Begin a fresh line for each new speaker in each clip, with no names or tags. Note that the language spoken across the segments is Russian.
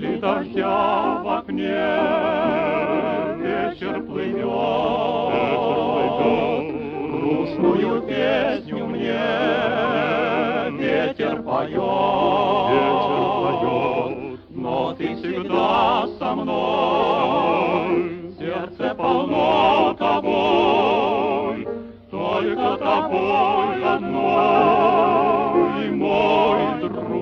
Капли дождя в окне, вечер плывет, грустную песню мне ветер поет, но ты всегда со мной, сердце полно тобой, только тобой одной, мой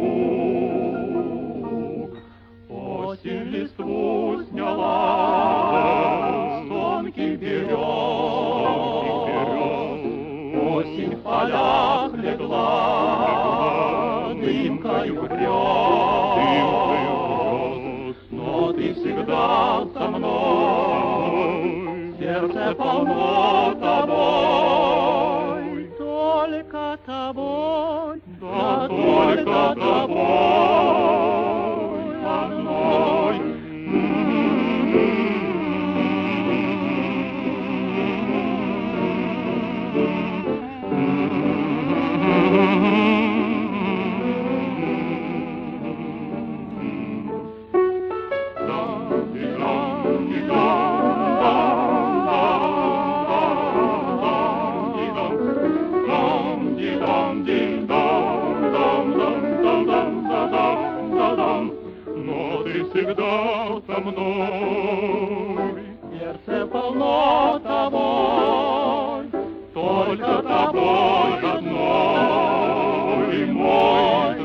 друг. Осень листву сняла с тонких берез, осень в полях легла, дымкою грез, но ты всегда со мной, сердце полно тобой, только тобой, да только тобой одной. Но ты всегда со мной, сердце полно тобой, только тобой одной, мой